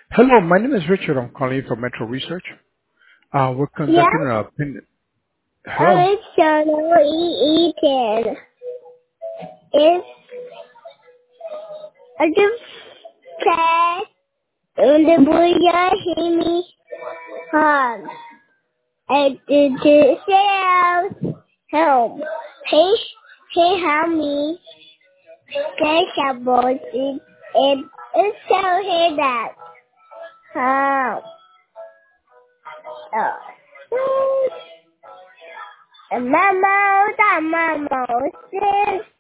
Hello, my name is Richard. I'm calling you from Metro Research. We're Yeah, conducting a pin. Hello. I'm Shano Eaton. It's a good pet and the boy hear me hard. And the sales home. He help me get about it. And it's so here that how Mama, that mama says